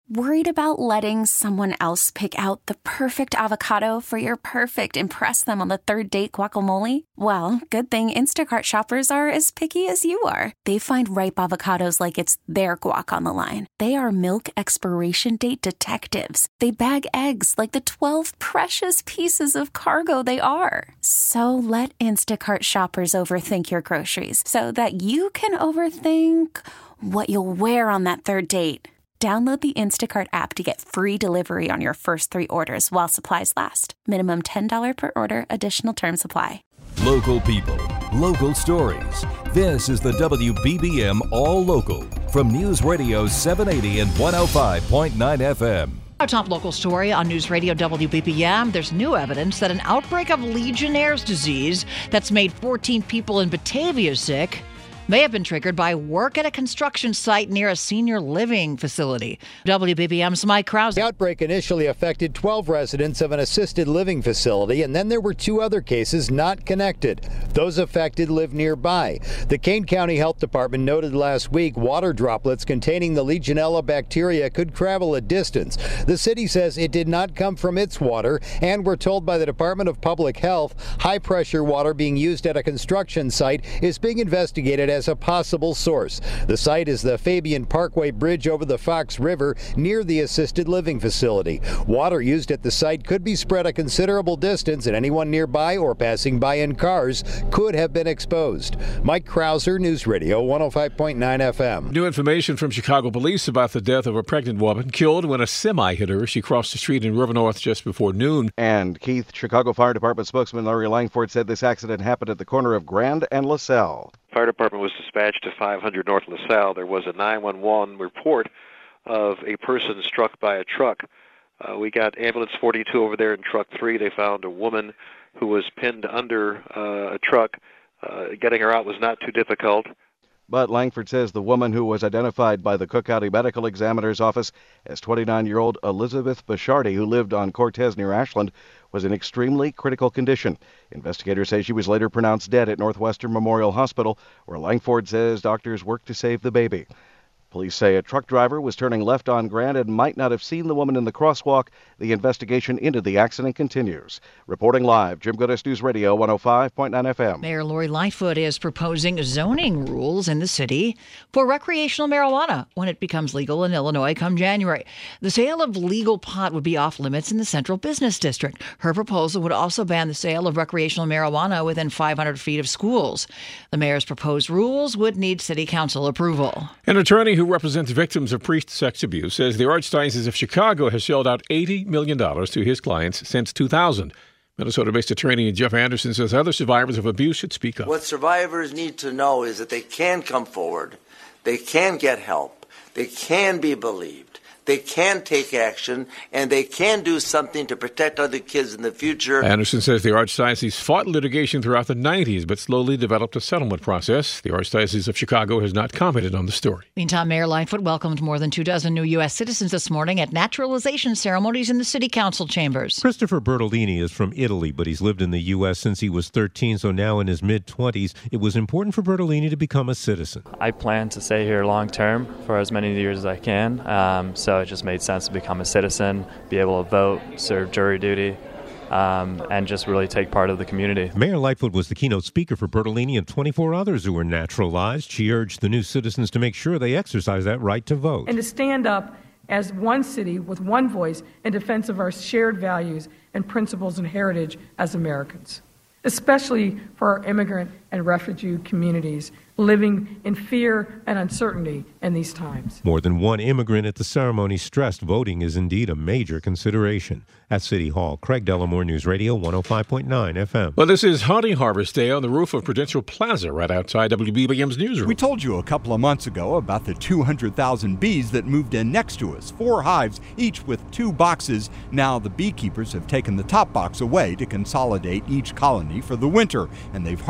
Worried about letting someone else pick out the perfect avocado for your perfect impress them on the third date guacamole? Well, good thing Instacart shoppers are as picky as you are. They find ripe avocados like it's their guac on the line. They are milk expiration date detectives. They bag eggs like the 12 precious pieces of cargo they are. So let Instacart shoppers overthink your groceries so that you can overthink what you'll wear on that third date. Download the Instacart app to get free delivery on your first 3 orders while supplies last. Minimum $10 per order. Additional terms apply. Local people, local stories. This is the WBBM All Local from News Radio 780 and 105.9 FM. Our top local story on News Radio WBBM. There's new evidence that an outbreak of Legionnaire's disease that's made 14 people in Batavia sick may have been triggered by work at a construction site near a senior living facility. WBBM's Mike Krause. The outbreak initially affected 12 residents of an assisted living facility, and then there were 2 other cases not connected. Those affected live nearby. The Kane County Health Department noted last week water droplets containing the Legionella bacteria could travel a distance. The city says it did not come from its water, and we're told by the Department of Public Health high-pressure water being used at a construction site is being investigated as a possible source. The site is the Fabian Parkway Bridge over the Fox River near the assisted living facility. Water used at the site could be spread a considerable distance, and anyone nearby or passing by in cars could have been exposed. Mike Krauser, News Radio 105.9 FM. New information from Chicago police about the death of a pregnant woman killed when a semi hit her. She crossed the street in River North just before noon. And Keith, Chicago Fire Department spokesman Larry Langford said this accident happened at the corner of Grand and LaSalle. Fire department was dispatched to 500 North LaSalle. There was a 911 report of a person struck by a truck. We got ambulance 42 over there in truck 3. They found a woman who was pinned under a truck. Getting her out was not too difficult. But Langford says the woman, who was identified by the Cook County Medical Examiner's Office as 29-year-old Elizabeth Bashardi, who lived on Cortez near Ashland, was in extremely critical condition. Investigators say she was later pronounced dead at Northwestern Memorial Hospital, where Langford says doctors worked to save the baby. Police say a truck driver was turning left on Grand and might not have seen the woman in the crosswalk. The investigation into the accident continues. Reporting live, Jim Goodis, News Radio 105.9 FM. Mayor Lori Lightfoot is proposing zoning rules in the city for recreational marijuana when it becomes legal in Illinois come January. The sale of legal pot would be off limits in the Central Business District. Her proposal would also ban the sale of recreational marijuana within 500 feet of schools. The mayor's proposed rules would need city council approval. An attorney who represents victims of priest sex abuse says the Archdiocese of Chicago has shelled out $80 million to his clients since 2000. Minnesota-based attorney Jeff Anderson says other survivors of abuse should speak up. What survivors need to know is that they can come forward, they can get help, they can be believed, they can take action, and they can do something to protect other kids in the future. Anderson says the Archdiocese fought litigation throughout the 90s, but slowly developed a settlement process. The Archdiocese of Chicago has not commented on the story. Meantime, Mayor Lightfoot welcomed more than 24 new U.S. citizens this morning at naturalization ceremonies in the city council chambers. Christopher Bertolini is from Italy, but he's lived in the U.S. since he was 13, so now in his mid-20s. It was important for Bertolini to become a citizen. I plan to stay here long term for as many years as I can, so it just made sense to become a citizen, be able to vote, serve jury duty, and just really take part of the community. Mayor Lightfoot was the keynote speaker for Bertolini and 24 others who were naturalized. She urged the new citizens to make sure they exercise that right to vote. And to stand up as one city with one voice in defense of our shared values and principles and heritage as Americans, especially for our immigrant and refugee communities living in fear and uncertainty in these times. More than one immigrant at the ceremony stressed voting is indeed a major consideration. At City Hall, Craig Dellamore, News Radio 105.9 FM. Well, this is Honey Harvest Day on the roof of Prudential Plaza right outside WBBM's newsroom. We told you a couple of months ago about the 200,000 bees that moved in next to us. 4 hives, each with 2 boxes. Now the beekeepers have taken the top box away to consolidate each colony for the winter, and they've harvested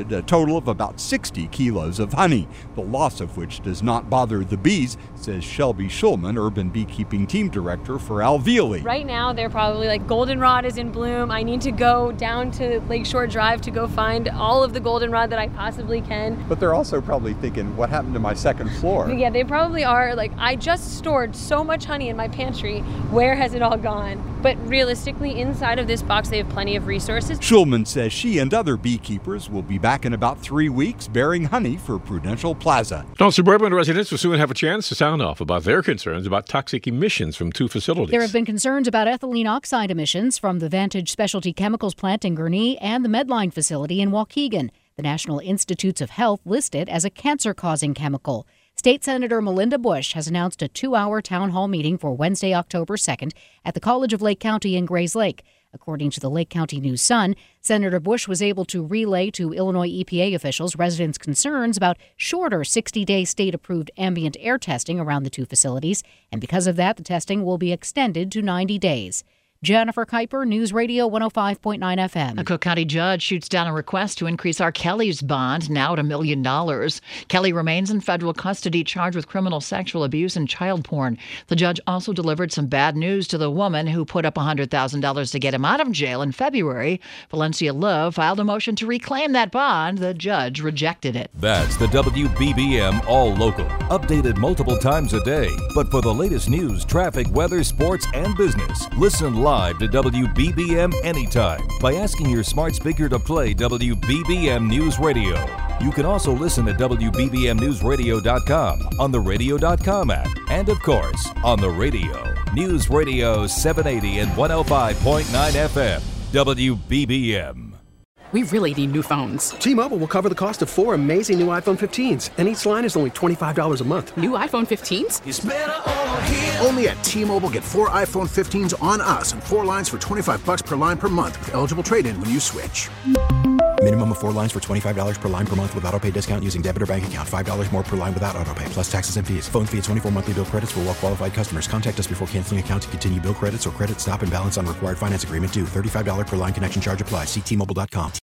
collected a total of about 60 kilos of honey, the loss of which does not bother the bees, says Shelby Schulman, urban beekeeping team director for Alveoli. Right now, they're probably like, goldenrod is in bloom. I need to go down to Lakeshore Drive to go find all of the goldenrod that I possibly can. But they're also probably thinking, what happened to my second floor? Yeah, they probably are like, I just stored so much honey in my pantry. Where has it all gone? But realistically, inside of this box, they have plenty of resources. Schulman says she and other beekeepers will be back in about 3 weeks bearing honey for Prudential Plaza. Now, suburban residents will soon have a chance to sound off about their concerns about toxic emissions from 2 facilities. There have been concerns about ethylene oxide emissions from the Vantage Specialty Chemicals plant in Gurnee and the Medline facility in Waukegan. The National Institutes of Health list it as a cancer-causing chemical. State Senator Melinda Bush has announced a 2-hour town hall meeting for Wednesday, October 2nd at the College of Lake County in Grays Lake. According to the Lake County News-Sun, Senator Bush was able to relay to Illinois EPA officials residents' concerns about shorter 60-day state-approved ambient air testing around the 2 facilities, and because of that, the testing will be extended to 90 days. Jennifer Kuiper, News Radio 105.9 FM. A Cook County judge shoots down a request to increase R. Kelly's bond now to $1 million. Kelly remains in federal custody, charged with criminal sexual abuse and child porn. The judge also delivered some bad news to the woman who put up $100,000 to get him out of jail in February. Valencia Love filed a motion to reclaim that bond. The judge rejected it. That's the WBBM All Local. Updated multiple times a day. But for the latest news, traffic, weather, sports, and business, listen live to WBBM anytime by asking your smart speaker to play WBBM News Radio. You can also listen at WBBMNewsRadio.com, on the Radio.com app, and of course, on the radio. News Radio 780 and 105.9 FM, WBBM. We really need new phones. T-Mobile will cover the cost of 4 amazing new iPhone 15s, and each line is only $25 a month. New iPhone 15s? It's better over here. Only at T-Mobile, get 4 iPhone 15s on us and 4 lines for $25 per line per month with eligible trade-in when you switch. Minimum of 4 lines for $25 per line per month with autopay discount using debit or bank account. $5 more per line without autopay, plus taxes and fees. Phone fee at 24 monthly bill credits for well-qualified customers. Contact us before canceling account to continue bill credits or credit stop and balance on required finance agreement due. $35 per line connection charge applies. See T-Mobile.com.